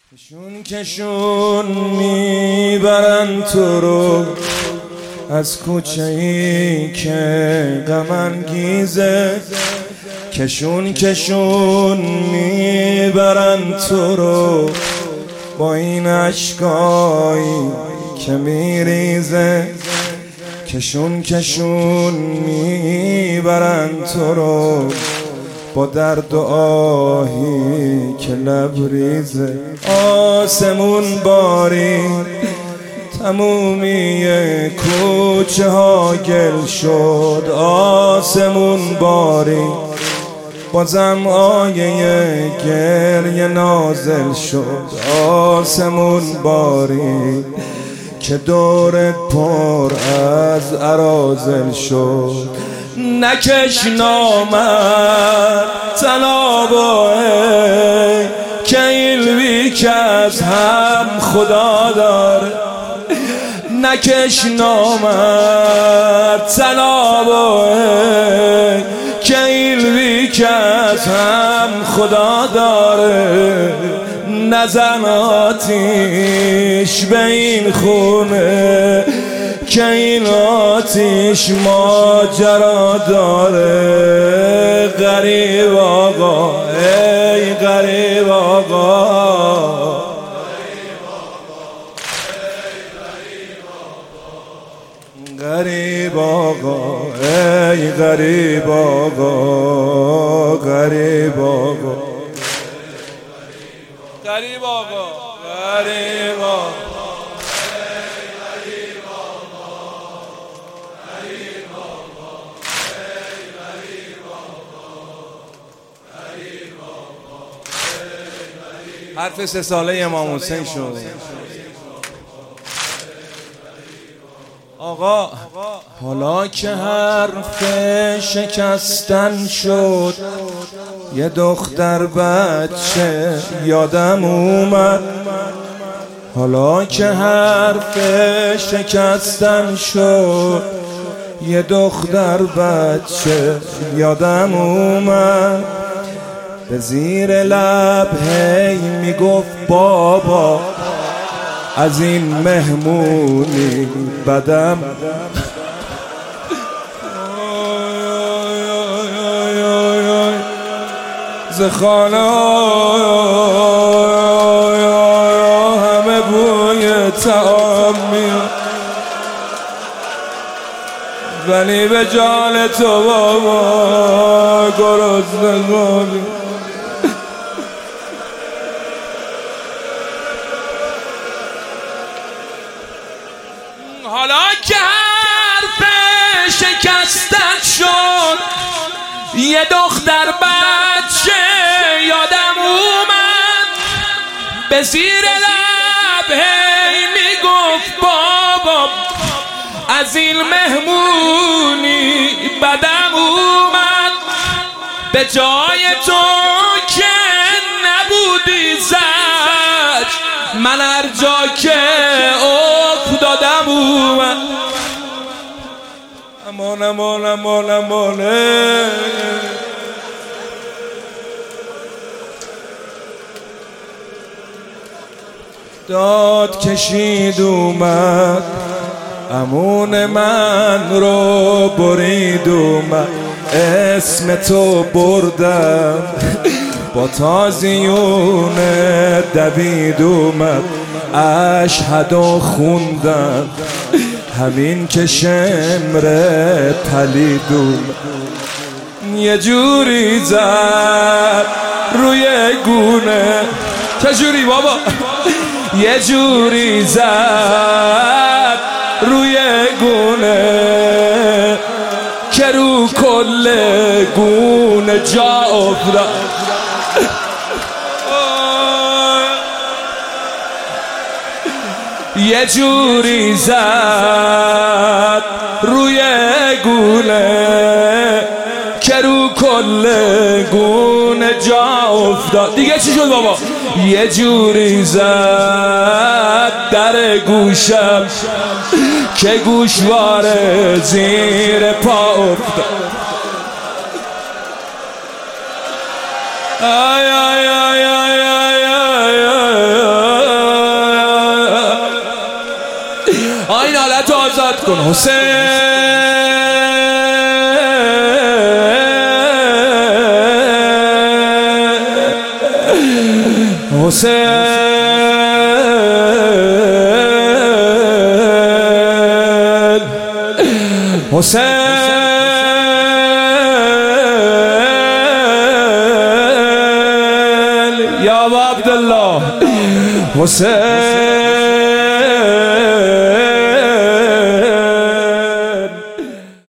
کشون میبرن تو رو از کوچه ای که غم انگیزه. کشون میبرن تو رو با این اشکایی که میریزه. کشون میبرن تو رو با درد و آهی که لبریزه. آسمون باری تمومی کوچه ها گل شد. آسمون باری بازم آیه گریه نازل شد. آسمون باری که دورت پر از اراذل شد. نکش نامد تنابه که علمی که از هم خدا داره. نکش نامد تنابه که علمی که از هم خدا داره. نزن آتیش به این خونه که این آتیش ماجرا داره. غریب آقا ای غریب آقا، غریب آقا ای غریب آقا، غریب آقا، غریب آقا، غریب آقا. حرف 3 ساله امام حسین شد. آقا حالا که حرف شکستن شد یه دختر بچه یادم اومد. حالا که حرف شکستن شد یه دختر بچه یادم اومد. به زیر لب هی میگفت بابا از این مهمونی بدم. زخانه همه بوی طعام میاد ولی به جان تو بابا گرسنگی. حالا که حرف شکستن شد یه دختر بچه یادم اومد. به زیر لب هی میگفت بابا از این مهمونی بدم اومد. به جای تو که نبودی زج من هر جا که افتادم اومد. امان امان امان امانه داد کشید اومد. امون من رو برید اومد. اسم تو بردم با تازیون دوید اومد. اشهد و خوندم همین که شمر پلید اومد. یه جوری زد روی گونه. چجوری بابا؟ یه جوری زد روی گونه که رو کل گونه جا افتاد. یه جوری زد روی گونه که رو کل گونه جا افتاد. دیگه چی شد بابا؟ یه جوری زد در گوشم که گوشواره زیر پا افتاد. آی آی آی آی آی آی آی دلت آزاد کن حسین یا ابا عبدالله حسین